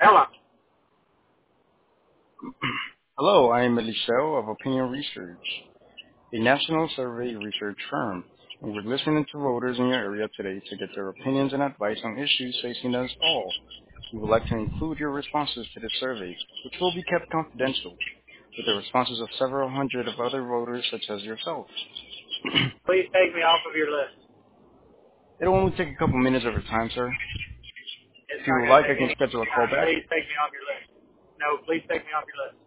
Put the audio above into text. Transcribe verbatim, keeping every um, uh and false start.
Hello. Hello, I am Eliseo of Opinion Research, a national survey research firm, and we're listening to voters in your area today to get their opinions and advice on issues facing us all. We would like to include your responses to this survey, which will be kept confidential, with the responses of several hundred of other voters such as yourself. Please take me off of your list. It'll only take a couple minutes of your time, sir. It's If you not would going to like, I take can any schedule a call time. back. Please take me off your list. No, please take me off your list.